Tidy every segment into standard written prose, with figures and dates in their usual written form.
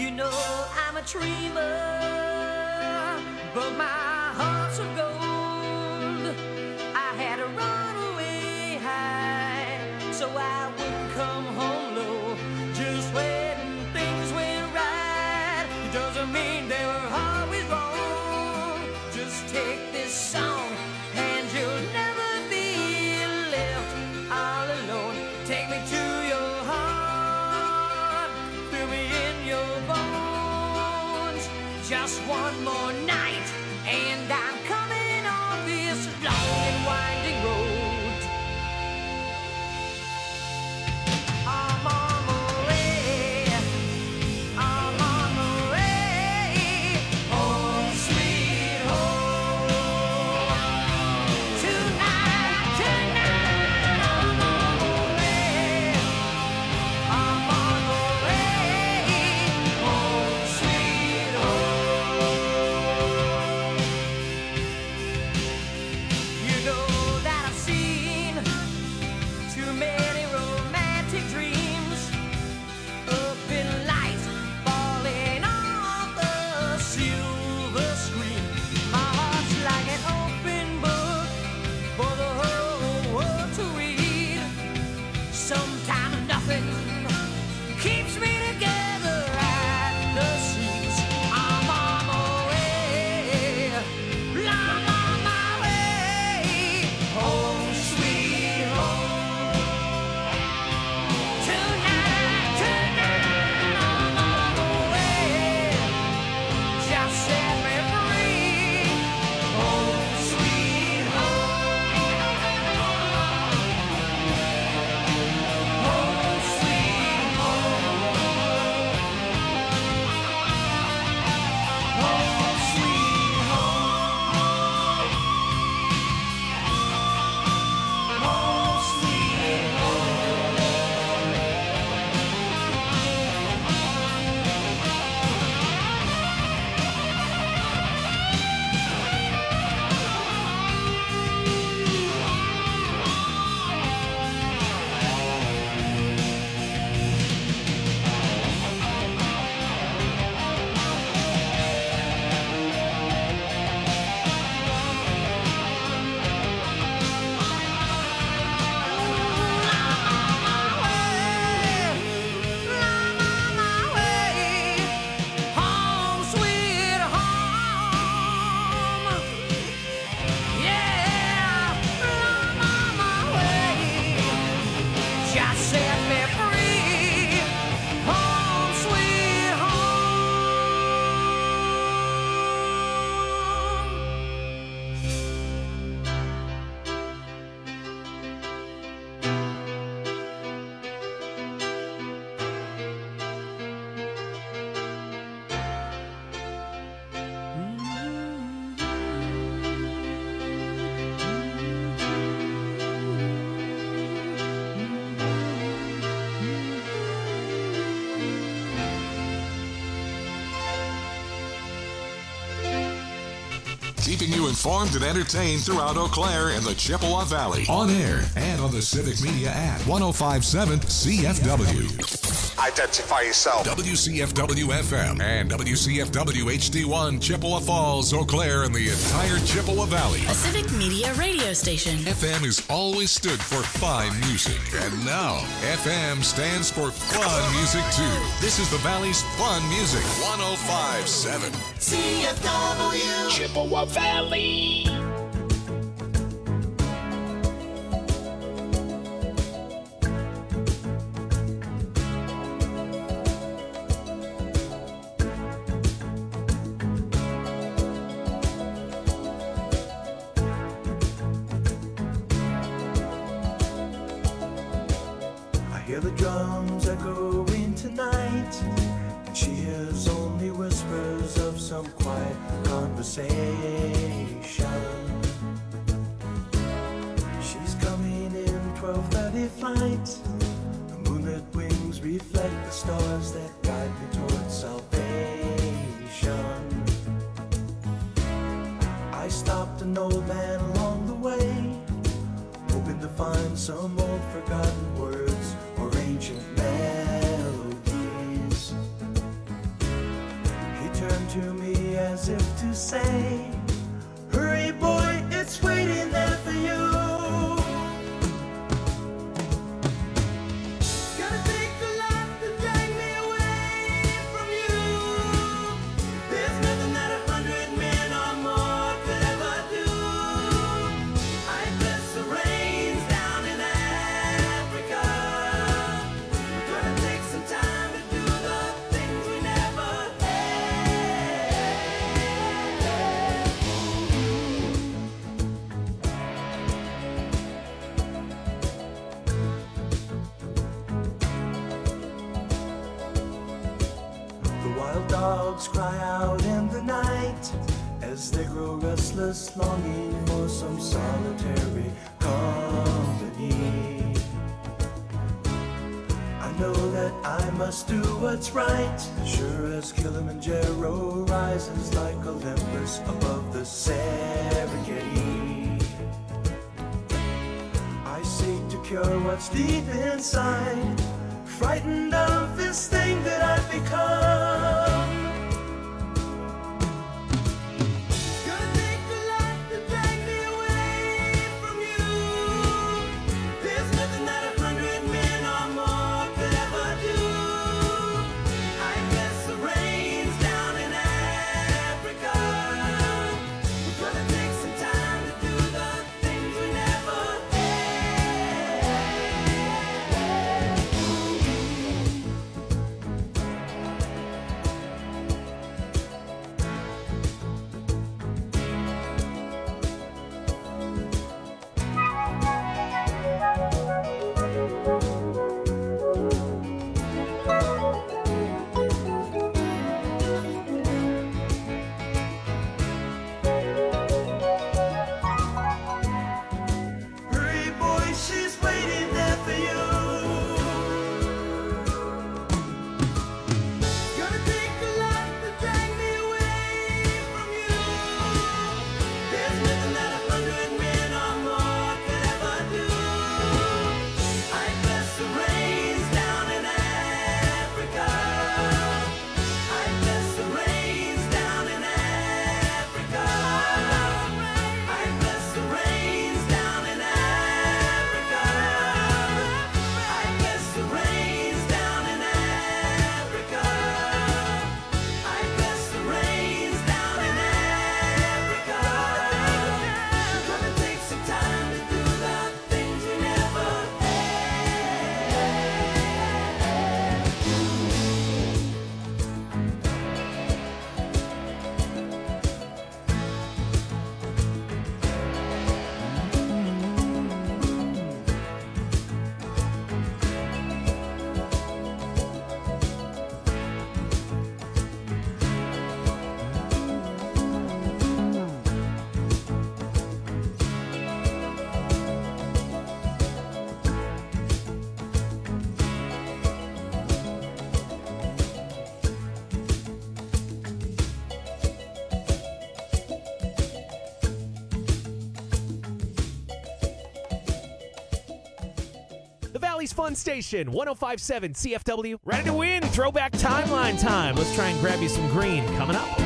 You know I'm a dreamer, but my heart's of gold. I had to run away high, so I wouldn't come home low. Just when things went right, it doesn't mean they were always wrong. Just take this song, and you'll never be left all alone. Take me to your heart, feel me in your bones. Just one more night, and I'm coming on this long and winding road. I'm on my way, I'm on my way, home sweet home. Tonight, tonight, I'm on my way, I'm on my way, home sweet home. You know that I've seen too many romantic dreams up in lights falling off the silver screen. My heart's like an open book for the whole world to read. Sometimes nothing keeps me together at the seams. I'm on my way, I'm on my way, home sweet home. Tonight, tonight, I'm on my way, just set me free, home sweet home, home sweet home, home sweet home, home sweet home. Keeping you informed and entertained throughout Eau Claire and the Chippewa Valley. On air and on the Civic Media app. 1057 CFW. Identify yourself. WCFW FM and WCFW HD1 Chippewa Falls, Eau Claire, and the entire Chippewa Valley. A Civic Media radio station. FM has always stood for fine music, and now FM stands for fun music too. This is the Valley's fun music. 1057 CFW Chippewa Valley. I hear the drums echoing tonight, and she hears only whispers of some quiet conversation. She's coming in 12:30 flight. The moonlit wings reflect the stars that guide me towards salvation. I stopped an old man along the way, hoping to find some old forgotten words or ancient melodies. to say, hurry boy, it's waiting there for you. Gonna take a lot to drag me away from you. There's nothing that 100 men or more could ever do. I bless the rains down in Africa. We're gonna take some time to do the things we never The wild dogs cry out in the night as they grow restless, longing for some solitary company. I know that I must do what's right, sure as Kilimanjaro rises like Olympus above the Serengeti. I seek to cure what's deep inside, frightened of this thing that I've become. Gonna take a lot to drag me away from you. There's nothing that 100 men or more could ever do. I bless the rains down in Africa. We're gonna take some time to do the things we never Hurry, boy, she's waiting there for you. Gonna take a lot to drag me away from you. There's nothing that 100 men or more could ever do. I bless the rains down in Africa. I bless the rains down in Africa. I bless the rains down in Africa. I bless the rains down in Africa. I bless the rains down in Africa. We're gonna take some time to do the things we never The Valley's Fun Station, 105.7 CFW. Ready to win? Throwback timeline time. Let's try and grab you some green. Coming up.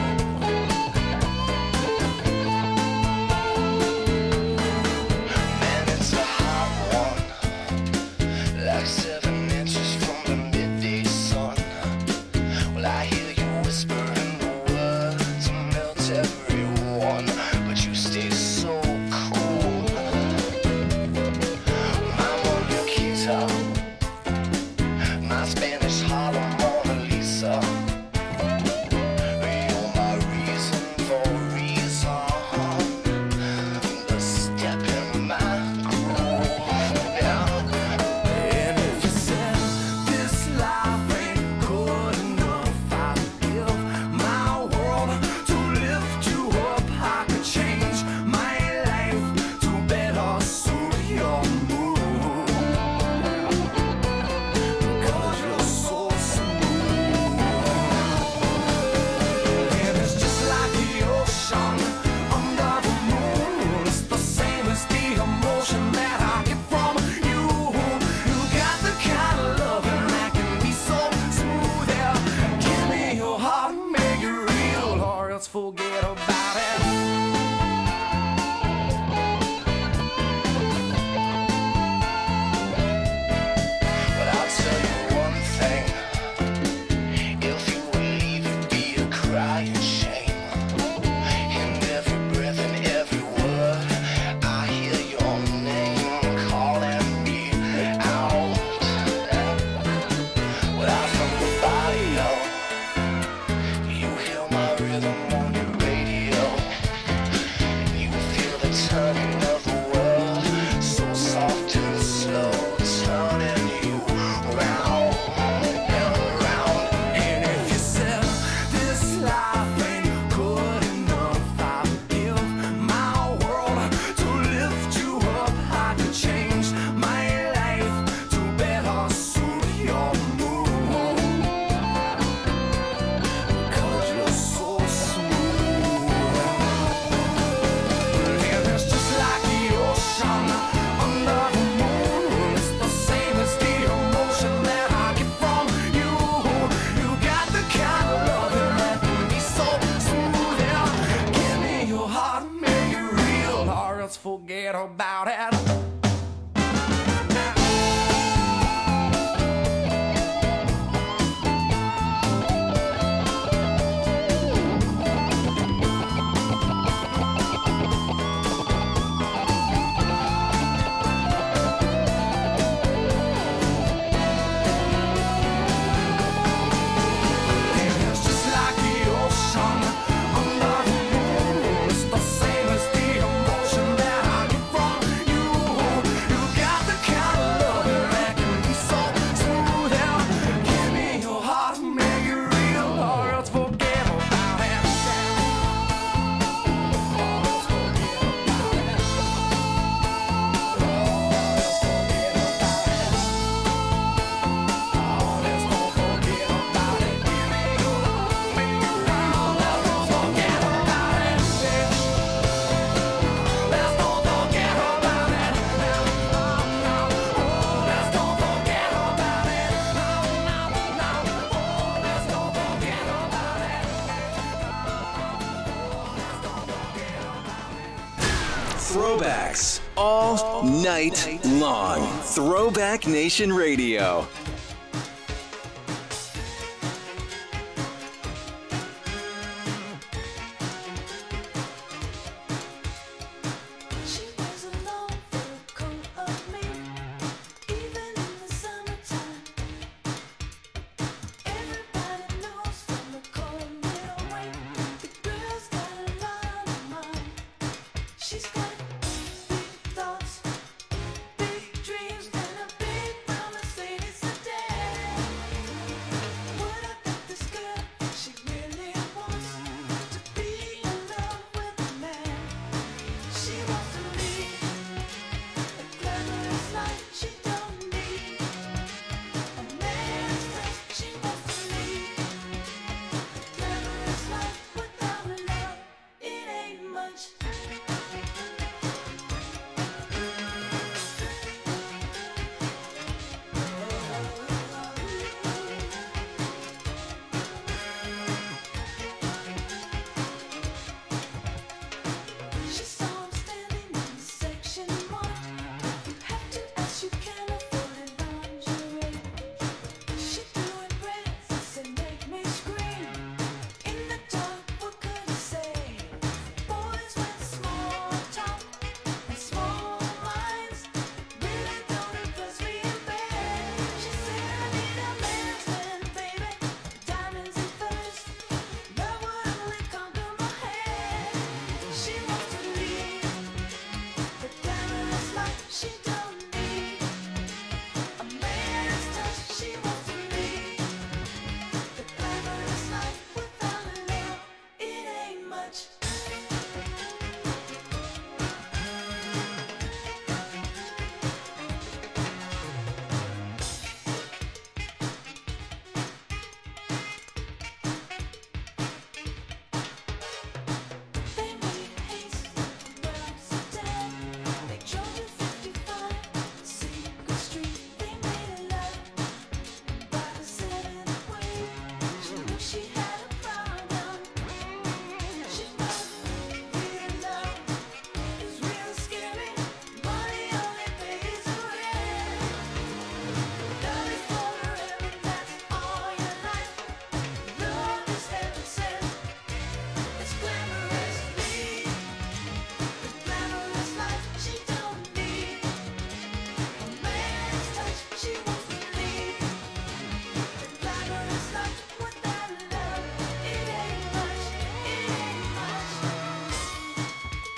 Man, it's a hot one, like 7 inches from the midday sun. Well, I hear you whispering the words to melt everyone, but you stay so cool. I'm on your guitar, my Spanish Harlem Mona Lisa. You're forget about it. It's just like the ocean under the moon. It's the same as the emotion that I get from you. You got the kind of love that can be so smooth. And give me your heart, make it real, or else forget about it. Or else forget about it. Or else forget about it. Oh, let's don't forget about it. Give me your heart, make it real. Let's don't forget about it. Let's don't forget about it. Oh, let's don't forget about it. Oh, let's don't forget about it. Throwbacks all night long. Throwback Nation Radio. She was alone for a coat of me, even in the summertime. Everybody knows from the cold little wind, the girl's got a lot of mind. She's got big thoughts, big dreams, and a big brown Mercedes sedan. What I bet this girl, she really wants to be in love with a man. She wants to lead a glamorous life. She don't need a man's touch. She wants to lead a glamorous life without love. It ain't much. She saw him standing in the section marked, "You have to ask, you can't afford it, lingerie." She threw in breath and said, "Make me scream." In the dark, what could he say? Boys with small talk and small minds really don't impress me in bed. She said, "I need a man's man, baby, diamonds and furs. Love would only come to my head." She wants to lead the glamorous life. She don't need a man's touch. She wants to lead the glamorous life without love. It ain't much. They made haste to Amsterdam. They drove to 55 Secret Street. They made love by the 7th wave. She knew she had a problem. She knew real love is real scary. Money only pays the rent. Love is forever, that's all your life. Love is heaven sent. It's glamorous, lead the glamorous life. She don't need a man's touch. She wants to lead the glamorous life without love. It ain't much. It ain't much.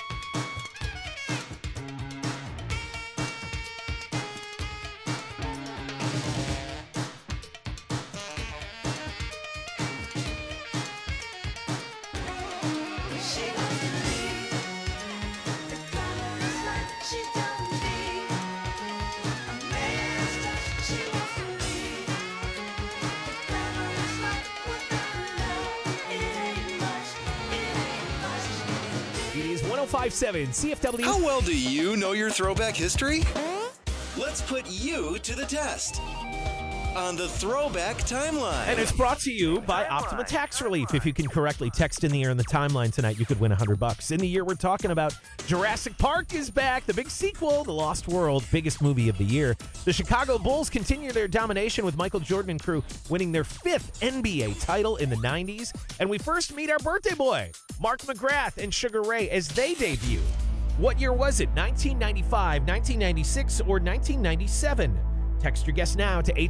She wants to lead the glamorous life. She don't need a man's touch. She wants to lead the glamorous life without love. It ain't much. It ain't much. It is 105.7 CFW. How well do you know your throwback history? Let's put you to the test. on the Throwback Timeline. And it's brought to you by Optima Tax Relief. If you can correctly text in the air in the timeline tonight, you could win $100. In the year we're talking about, Jurassic Park is back. The big sequel, The Lost World, biggest movie of the year. The Chicago Bulls continue their domination with Michael Jordan and crew winning their 5th NBA title in the 90s. And we first meet our birthday boy, Mark McGrath and Sugar Ray, as they debut. What year was it? 1995, 1996, or 1997? Text your guess now to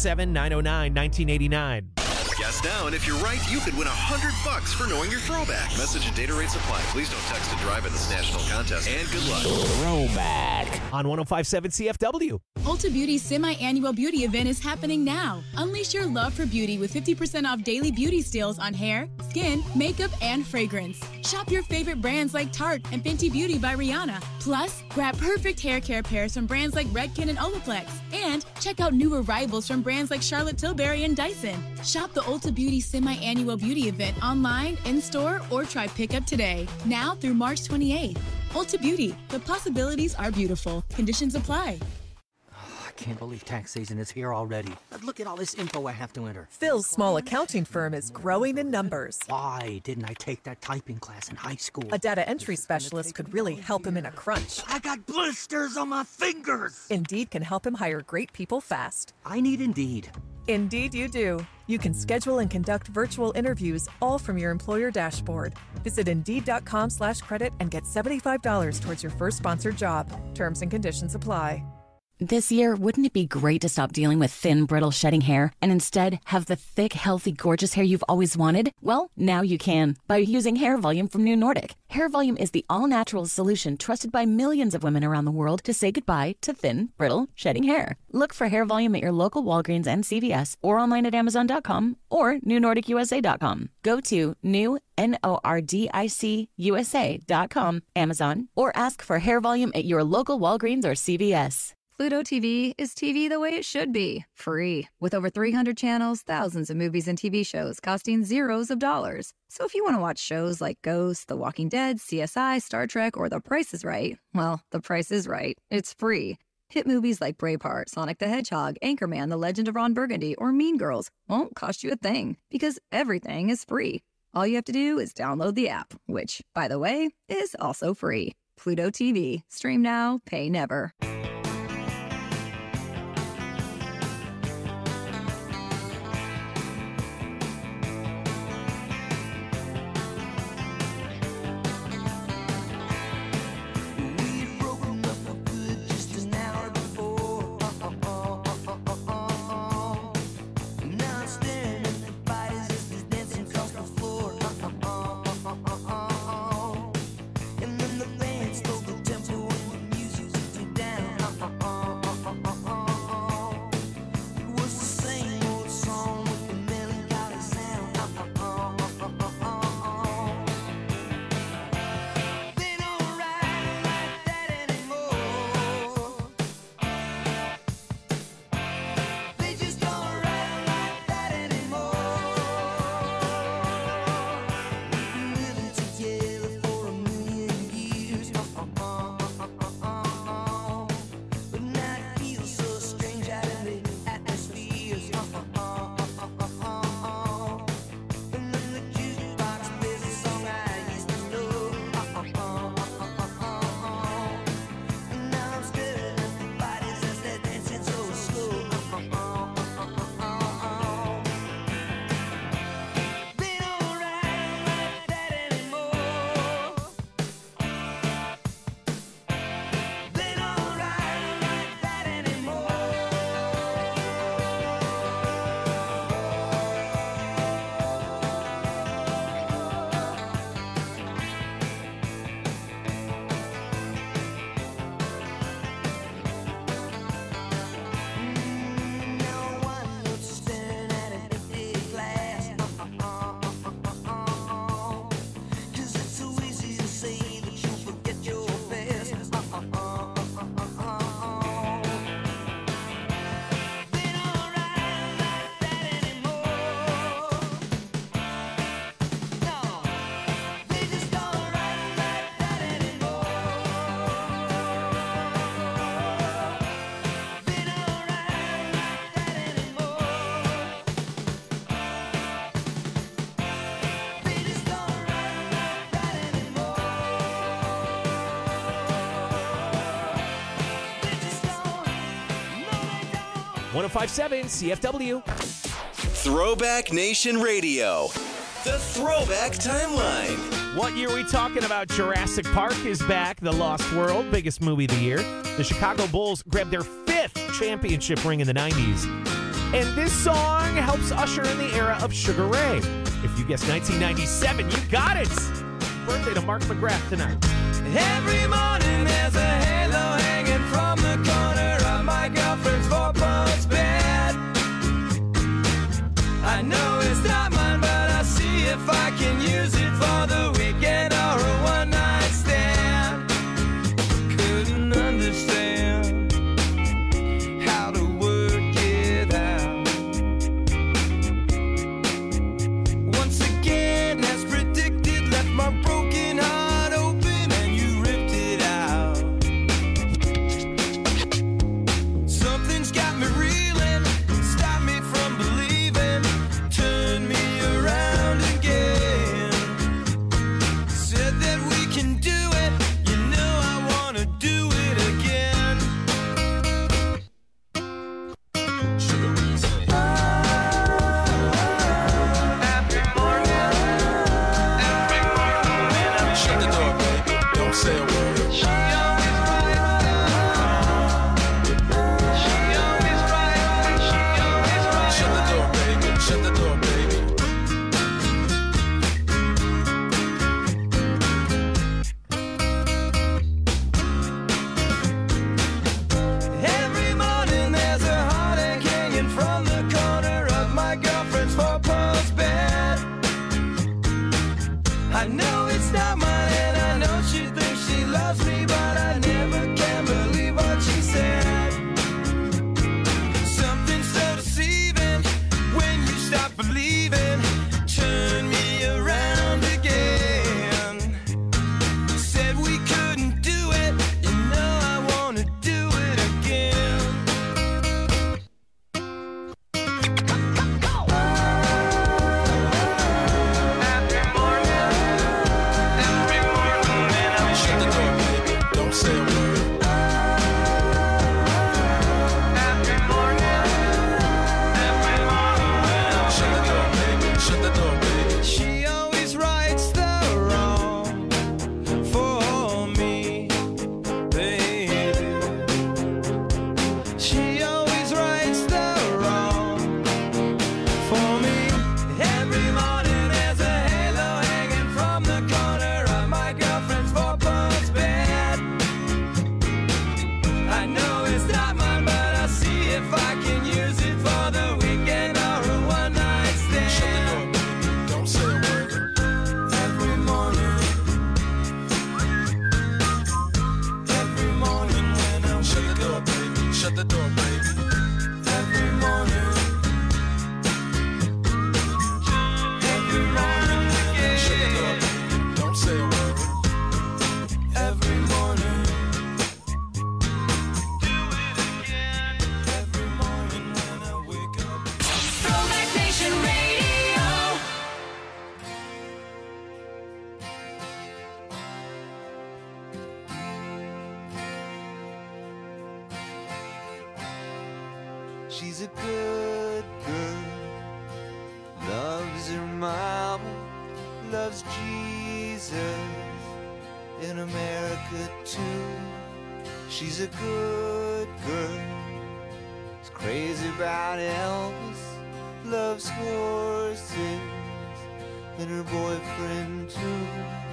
877-909-1989. Guess now, and if you're right, you could win $100 for knowing your throwback. Message and data rates apply. Please don't text and drive in this national contest. And good luck. Throwback on 105.7 CFW. Ulta Beauty's semi-annual beauty event is happening now. Unleash your love for beauty with 50% off daily beauty steals on hair, skin, makeup, and fragrance. Shop your favorite brands like Tarte and Fenty Beauty by Rihanna. Plus, grab perfect hair care pairs from brands like Redken and Olaplex. And check out new arrivals from brands like Charlotte Tilbury and Dyson. Shop the Ulta Beauty semi-annual beauty event online, in-store, or try pickup today. Now through March 28th. Ulta Beauty. The possibilities are beautiful. Conditions apply. I can't believe tax season is here already. Look at all this info I have to enter. Phil's small accounting firm is growing in numbers. Why didn't I take that typing class in high school? A data entry specialist could really help him in a crunch. I got blisters on my fingers. Indeed can help him hire great people fast. I need Indeed. Indeed you do. You can schedule and conduct virtual interviews all from your employer dashboard. Visit Indeed.com/credit and get $75 towards your first sponsored job. Terms and conditions apply. This year, wouldn't it be great to stop dealing with thin, brittle, shedding hair and instead have the thick, healthy, gorgeous hair you've always wanted? Well, now you can by using Hair Volume from New Nordic. Hair Volume is the all-natural solution trusted by millions of women around the world to say goodbye to thin, brittle, shedding hair. Look for Hair Volume at your local Walgreens and CVS or online at Amazon.com or NewNordicUSA.com. Go to NewNordicUSA.com, Amazon, or ask for Hair Volume at your local Walgreens or CVS. Pluto TV is TV the way it should be, free. With over 300 channels, thousands of movies and TV shows costing zeros of dollars. So if you want to watch shows like Ghost, The Walking Dead, CSI, Star Trek, or The Price is Right, well, The Price is Right. It's free. Hit movies like Braveheart, Sonic the Hedgehog, Anchorman, The Legend of Ron Burgundy, or Mean Girls won't cost you a thing because everything is free. All you have to do is download the app, which, by the way, is also free. Pluto TV. Stream now, pay never. And then the band slowed the tempo and the music took me down. 1057 CFW. Throwback Nation Radio. The Throwback Timeline. What year are we talking about? Jurassic Park is back. The Lost World, biggest movie of the year. The Chicago Bulls grabbed their 5th championship ring in the 90s. And this song helps usher in the era of Sugar Ray. If you guessed 1997, you got it. Birthday to Mark McGrath tonight. Every morning there's a halo hanging from the corner of my girlfriend's 4-post bed. I know it's not mine, but I'll see if I can use it for the weekend or a one-night stand. Couldn't understand how to work it out. Once again, as predicted, left my broken heart open and you ripped it out. Something's got me reeling, stop me from believing, turn me around again. Said that we can do it, you know I wanna do it again. Shut the door, baby. Don't say a word. She always right. She always right. She always right. Shut the door, baby. Shut the door, baby. Every morning there's a heartache hanging from the corner of my girlfriend's 4-post bed. I know it's not mine and I know she thinks she loves me, but I never can believe what she said. Something so deceiving when you stop believing, turn me around again. Said we couldn't do it, you know I wanna do it again. Shut the door, baby. Don't say a word. Shut the door, baby. Shut the door, baby. She always rights the wrong for me, baby. She always rights the wrong for me. Every morning there's a halo hanging from the corner of my girlfriend's 4-post bed. I know it's not mine, but I'll see if I can use it for the weekend or a one-night stand. Shut the door, baby. Don't say a word. Every morning when I Shut the wake door, up, baby. Shut the door, baby. every morning Shut the door, baby. Don't say a word. every morning, do it again. Every morning when I wake up. Throwback Nation Radio. She's a good girl, loves her mama, loves Jesus, in America too. She's a good girl, is crazy about Elvis, loves horses, and her boyfriend too.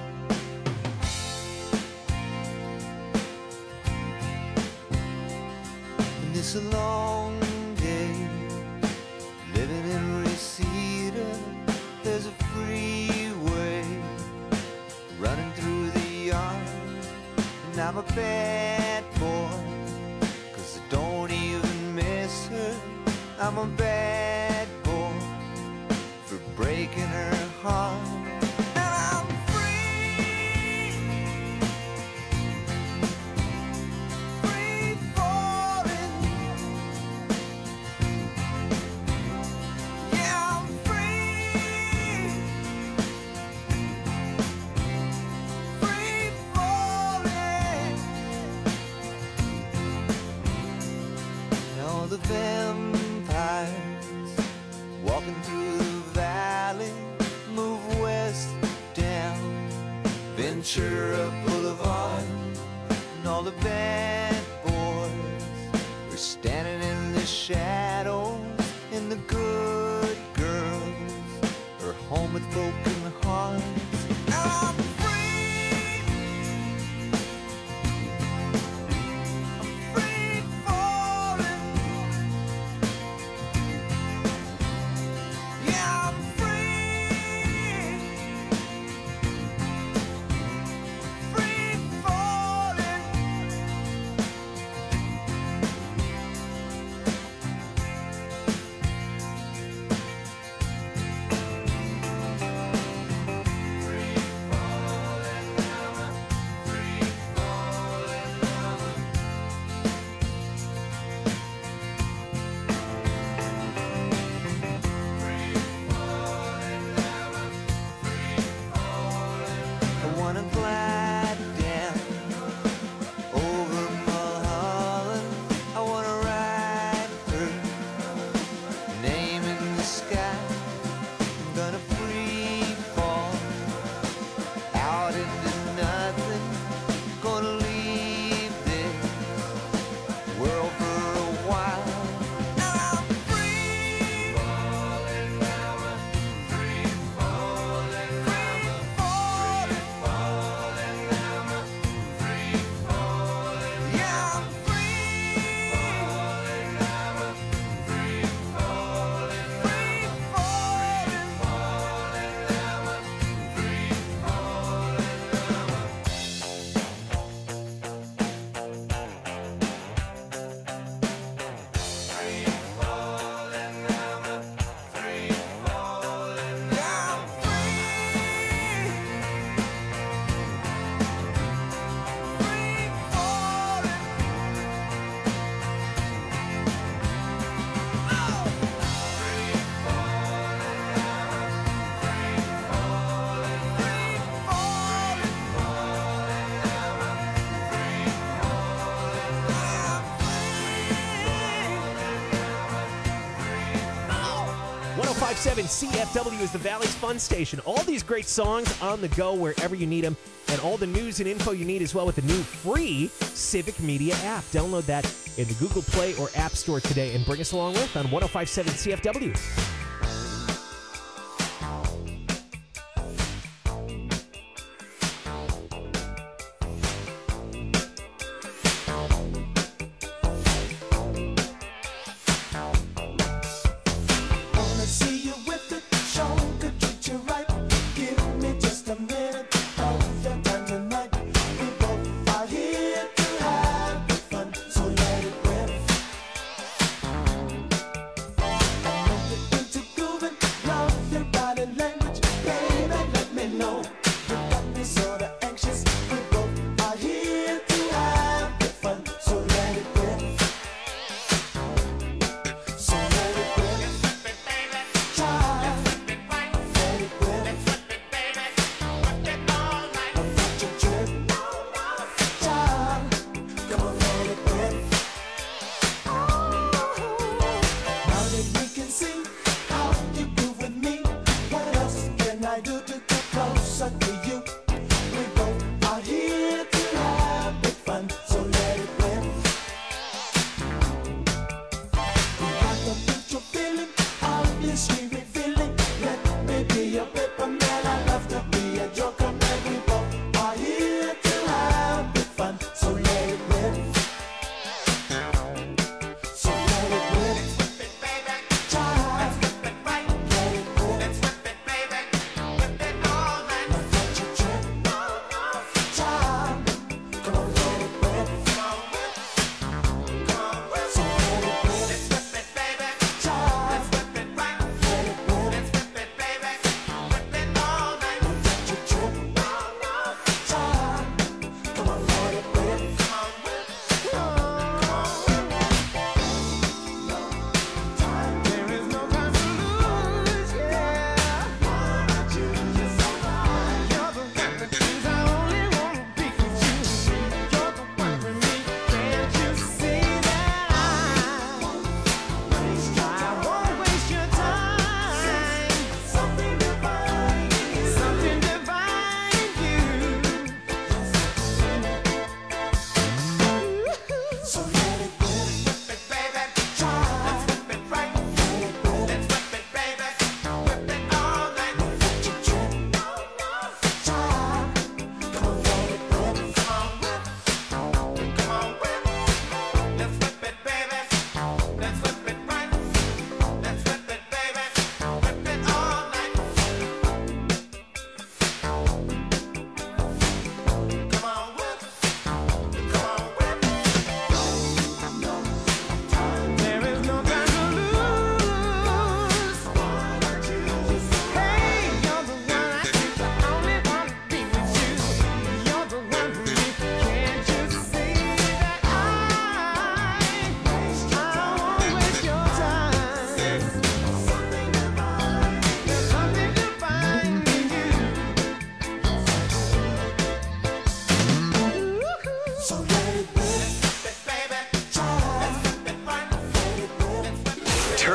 And it's a long day living in Reseda. There's a freeway running through the yard, and I'm a bad boy, 'cause I don't even miss her. I'm a bad boy for breaking her heart. And I'm free, free falling. Yeah, I'm free, free falling. all the vampires walking through the valley move west down Ventura Boulevard, and all the bad boys are standing in the shadows, and the good girls are home with broken hearts. I'm free. I'm free falling. Yeah, I'm free. Free falling. I wanna glide down over Mulholland. I wanna write her name in the sky. I'm gonna free fall out into nothing. Gonna leave this world for a while. I'm free falling, free falling, free falling, falling, free falling. Yeah, I'm free falling, free falling, free falling, falling, free CFW is the Valley's fun station. All these great songs on the go wherever you need them, and all the news and info you need as well with the new free Civic Media app. Download that in the Google Play or App Store today and bring us along with on 105.7 CFW. Wanna see you with it, show could treat you right. Give me just a minute of your time tonight. We both are here to have the fun, so let it rip. I know you're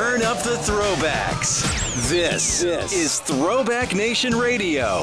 Turn up the throwbacks. This is Throwback Nation Radio.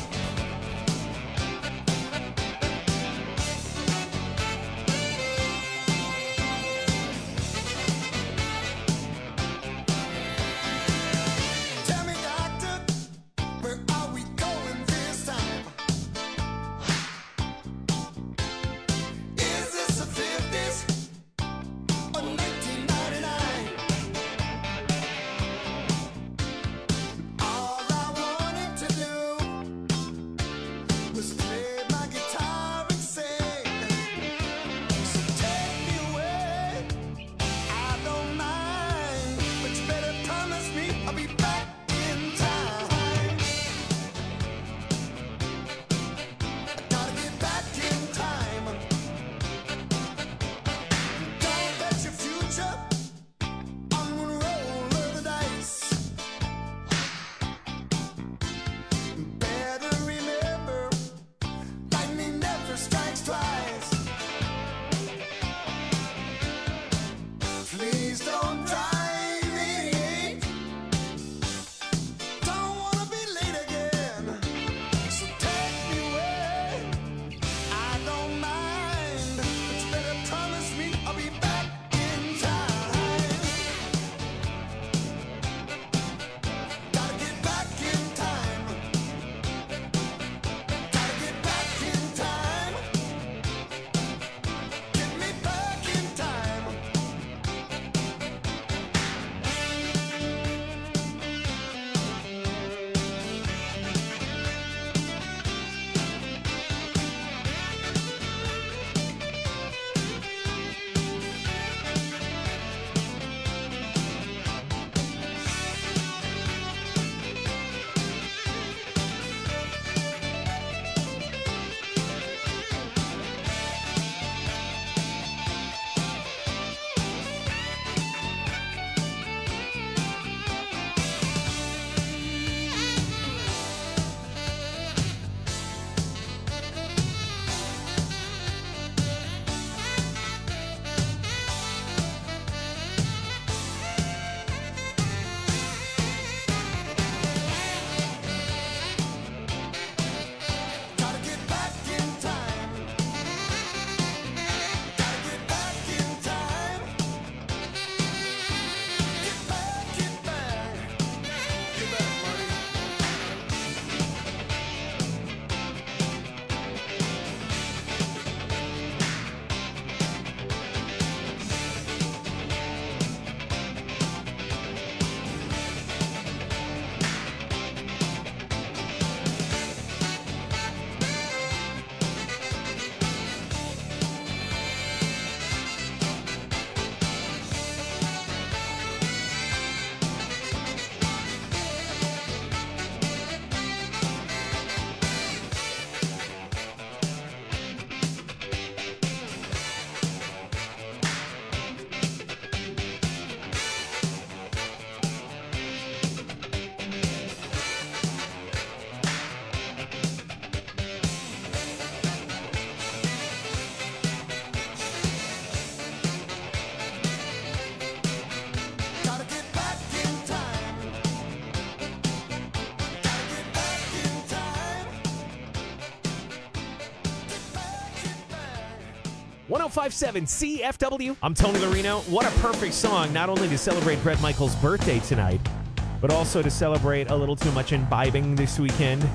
.1057 CFW. I'm Tony Larino. What a perfect song, not only to celebrate Bret Michaels' birthday tonight, but also to celebrate a little too much imbibing this weekend.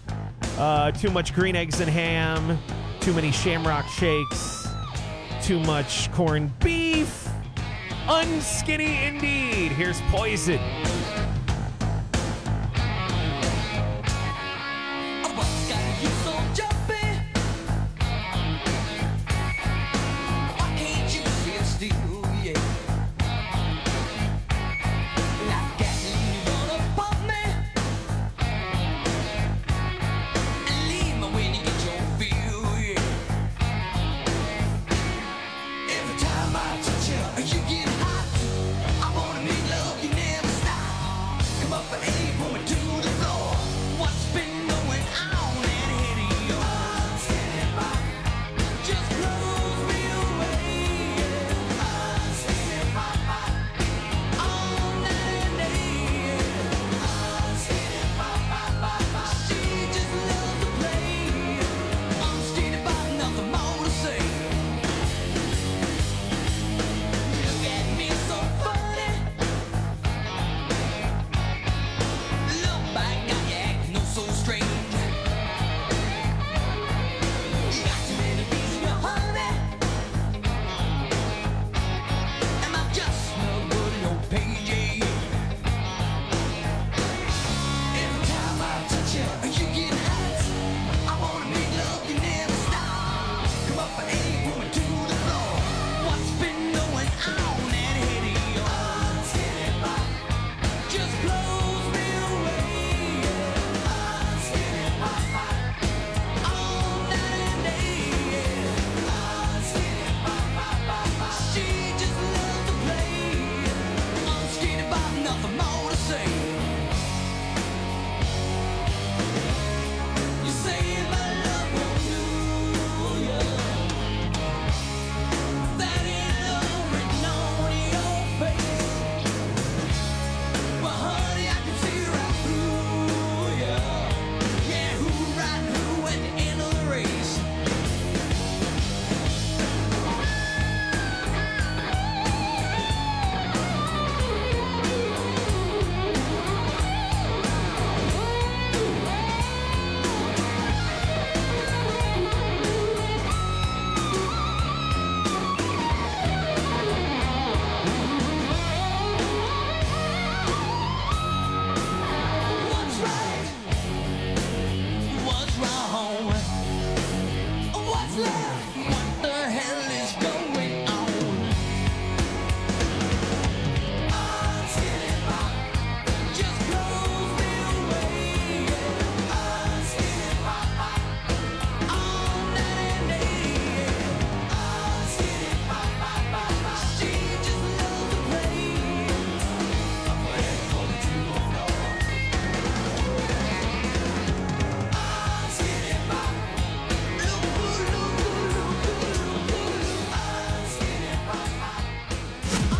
Too much green eggs and ham, too many shamrock shakes, too much corned beef. Unskinny indeed. Here's Poison. Every time I touch you, you get hot. I wanna make love, you never stop.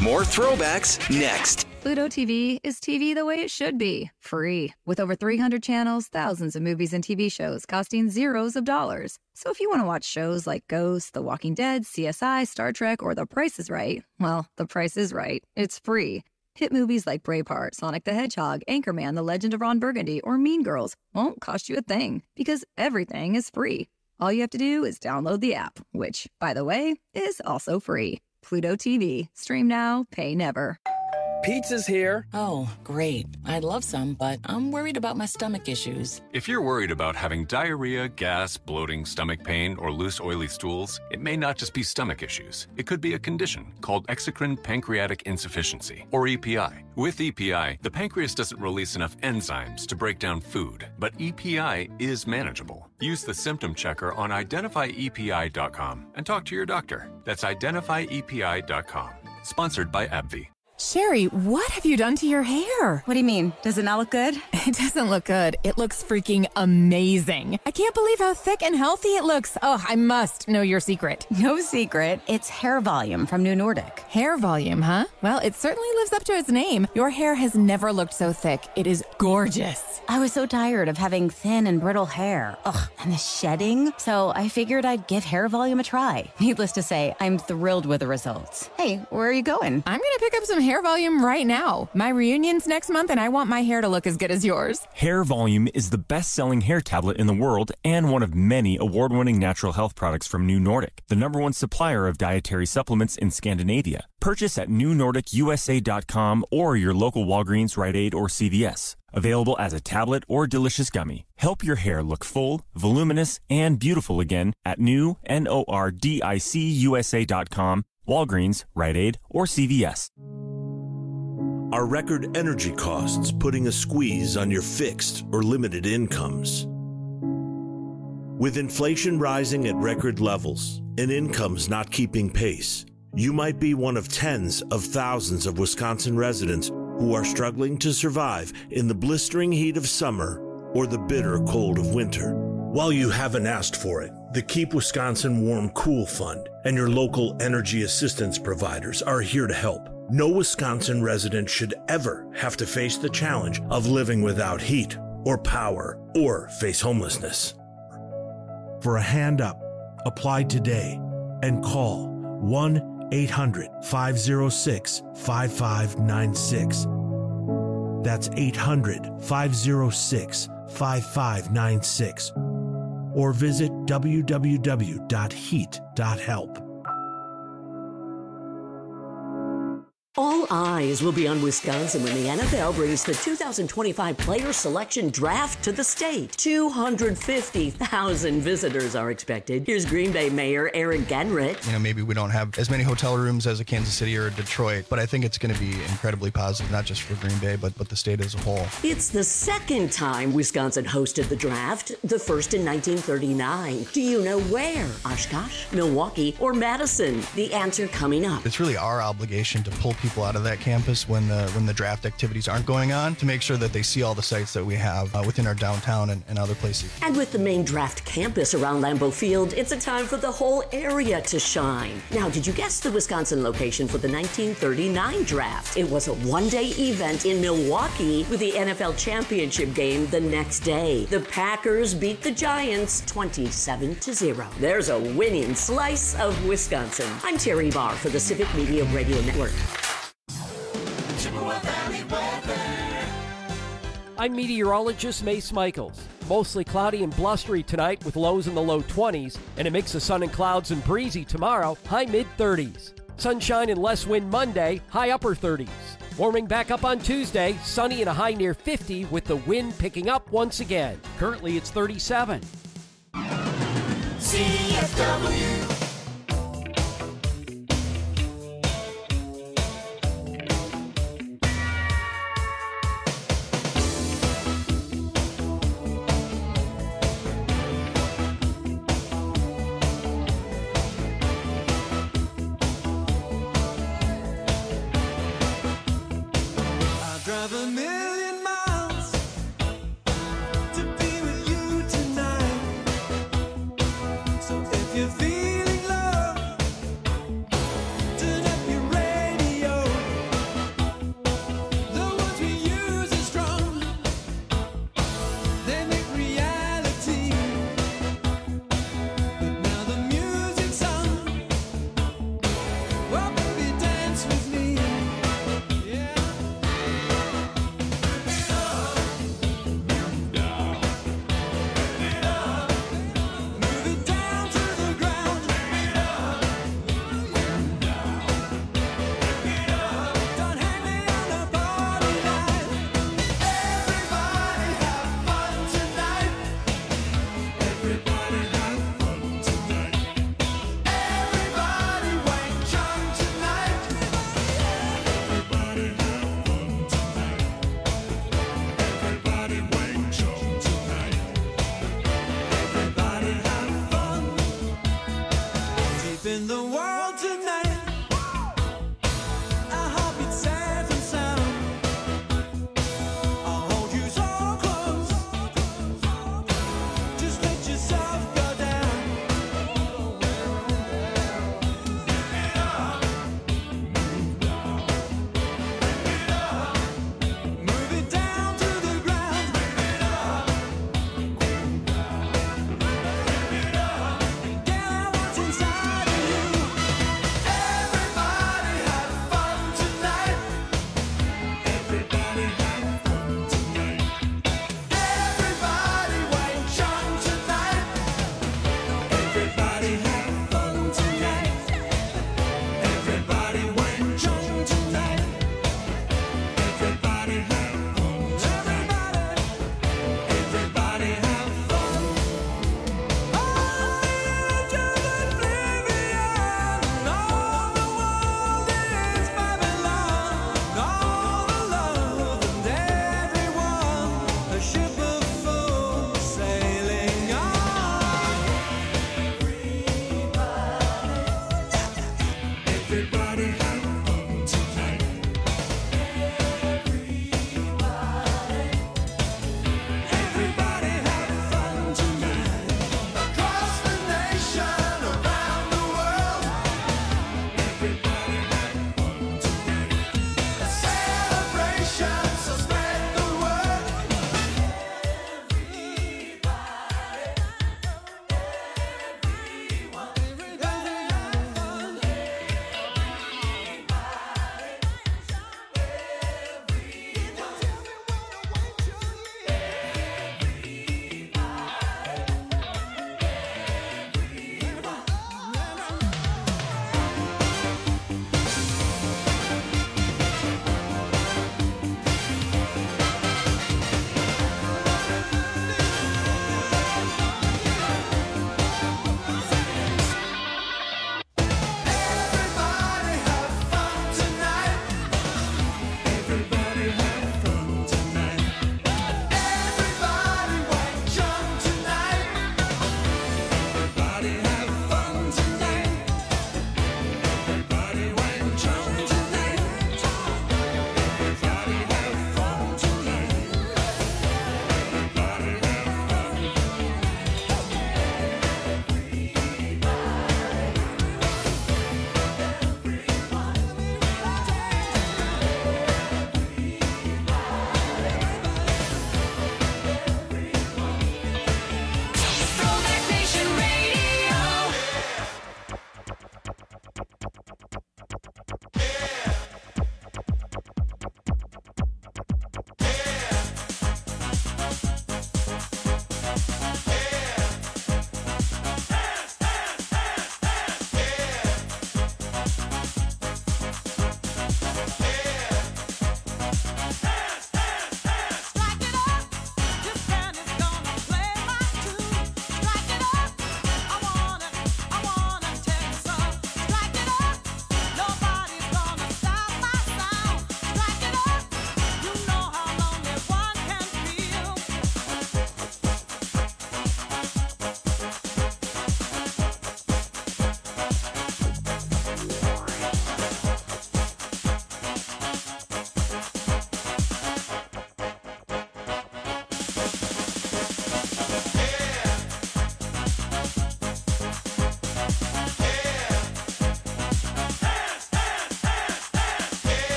More throwbacks next. Pluto TV is TV the way it should be, free. With over 300 channels, thousands of movies and TV shows costing zeros of dollars. So if you want to watch shows like Ghost, The Walking Dead, CSI, Star Trek, or The Price is Right, well, The Price is Right. It's free. Hit movies like Braveheart, Sonic the Hedgehog, Anchorman, The Legend of Ron Burgundy, or Mean Girls won't cost you a thing, because everything is free. All you have to do is download the app, which, by the way, is also free. Pluto TV. Stream now, pay never. Pizza's here. Oh, great. I'd love some, but I'm worried about my stomach issues. If you're worried about having diarrhea, gas, bloating, stomach pain, or loose, oily stools, it may not just be stomach issues. It could be a condition called exocrine pancreatic insufficiency, or EPI. With EPI, the pancreas doesn't release enough enzymes to break down food, but EPI is manageable. Use the symptom checker on identifyepi.com and talk to your doctor. That's identifyepi.com. Sponsored by AbbVie. Sherry, what have you done to your hair? What do you mean? Does it not look good? It doesn't look good. It looks freaking amazing. I can't believe how thick and healthy it looks. Oh, I must know your secret. No secret. It's Hair Volume from New Nordic. Hair Volume, huh? Well, it certainly lives up to its name. Your hair has never looked so thick. It is gorgeous. I was so tired of having thin and brittle hair. Ugh, and the shedding. So I figured I'd give Hair Volume a try. Needless to say, I'm thrilled with the results. Hey, where are you going? I'm going to pick up some Hair Volume right now. My reunion's next month and I want my hair to look as good as yours. Hair Volume is the best-selling hair tablet in the world and one of many award-winning natural health products from New Nordic, the #1 supplier of dietary supplements in Scandinavia. Purchase at newnordicusa.com or your local Walgreens, Rite Aid, or CVS. Available as a tablet or delicious gummy. Help your hair look full, voluminous, and beautiful again at newnordicusa.com, Walgreens, Rite Aid, or CVS. Are record energy costs putting a squeeze on your fixed or limited incomes? With inflation rising at record levels and incomes not keeping pace, you might be one of tens of thousands of Wisconsin residents who are struggling to survive in the blistering heat of summer or the bitter cold of winter. While you haven't asked for it, the Keep Wisconsin Warm Cool Fund and your local energy assistance providers are here to help. No Wisconsin resident should ever have to face the challenge of living without heat or power or face homelessness. For a hand up, apply today and call 1-800-506-5596. That's 800-506-5596. Or visit www.heat.help. All eyes will be on Wisconsin when the NFL brings the 2025 Player Selection Draft to the state. 250,000 visitors are expected. Here's Green Bay Mayor Aaron Genrich. You know, maybe we don't have as many hotel rooms as a Kansas City or a Detroit, but I think it's going to be incredibly positive, not just for Green Bay, but the state as a whole. It's the second time Wisconsin hosted the draft, the first in 1939. Do you know where? Oshkosh, Milwaukee, or Madison? The answer coming up. It's really our obligation to pull people out of that campus when the draft activities aren't going on to make sure that they see all the sites that we have within our downtown and other places. And with the main draft campus around Lambeau Field, it's a time for the whole area to shine. Now, did you guess the Wisconsin location for the 1939 draft? It was a one-day event in Milwaukee with the NFL championship game the next day. The Packers beat the Giants 27-0. There's a winning slice of Wisconsin. I'm Terry Barr for the Civic Media Radio Network. I'm meteorologist Mace Michaels. Mostly cloudy and blustery tonight with lows in the low 20s, and a mix of sun and clouds and breezy tomorrow, high mid-30s. Sunshine and less wind Monday, high upper 30s. Warming back up on Tuesday, sunny and a high near 50 with the wind picking up once again. Currently it's 37. CFW. Drive a million miles to be with you tonight. So if you're feeling love, turn up your radio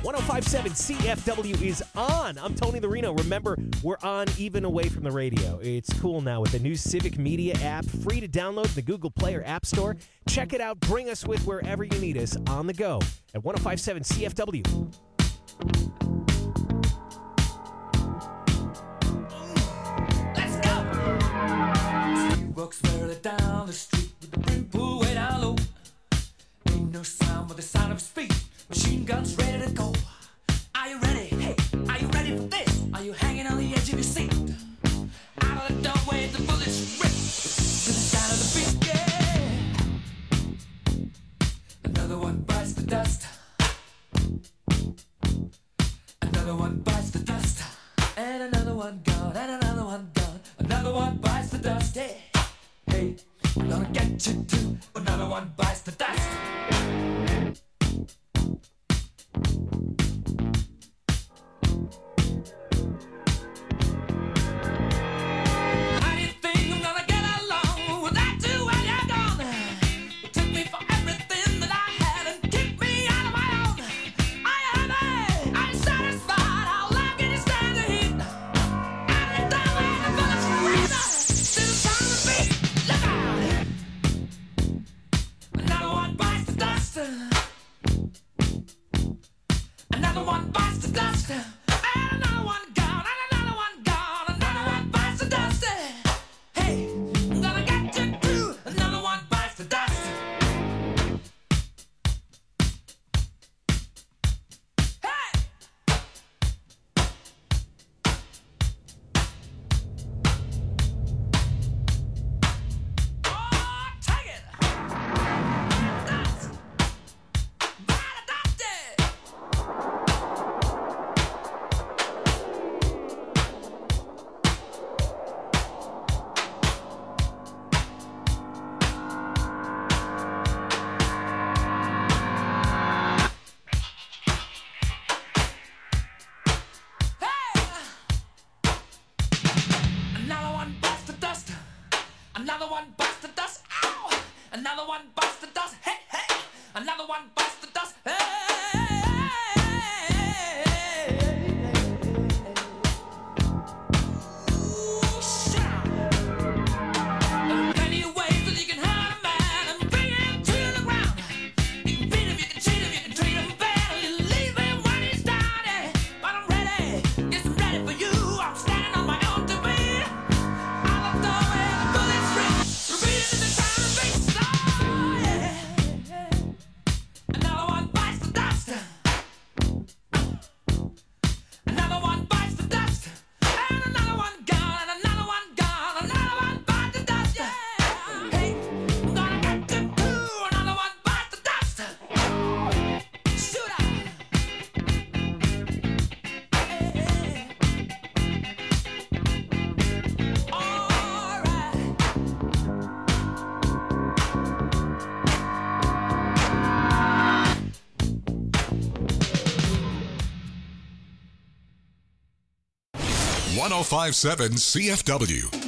105.7 CFW is on. I'm Tony the Reno. Remember, we're on even away from the radio. It's cool now with the new Civic Media app, free to download in the Google Play or App Store. Check it out. Bring us with wherever you need us on the go at 105.7 CFW. Walks further down the street with the brim pulled way down low. Ain't no sound but the sound of his feet. Machine guns ready to go. Are you ready? Hey, are you ready for this? Are you hanging on the edge of your seat? Out of the doorway, the bullets rip to the sound of the beat. Yeah. Another one bites the dust. Another one bites the dust. And another one gone. And another one gone. Another one bites the dust. Yeah. Hey, I'm gonna get you too. Another one bites the dust. How do you think I'm gonna get along without you when you're gone? You took me for everything that I had and kicked me out of my own. Are you happy? Are you satisfied? How long can you stand the heat? Out of the doorway, the bullets rip to the sound of the beat. Look out! Another one bites the dust. Another one bites the dust. And another one gone. And another one gone. Another one bites the dust. Hey, I'm gonna get you too. Another one bites the dust. Hey! Oh, take it! Dust! Bite the dust! Another one bites the dust. Another one bites the dust. Ow! Another one bites the dust. Hey, hey! Another one bites the dust. Hey! Ooh, shout! There are plenty of ways that you can hurt a man and bring him to the ground. You can beat him, you can cheat him, you can treat him bad, you leave him when he's down. Yeah. But I'm ready, yes, I'm ready for you. I'm standing on my own two feet. Out of the doorway, the bullets rip, repeating the sound of beats. Oh, yeah. Another one bites the dust. Another one bites the dust. And another one gone. And another one gone. Another one bites the dust. Yeah. Hey, I'm gonna get you too. Another one bites the dust. Shoot out. All right. 105.7 CFW.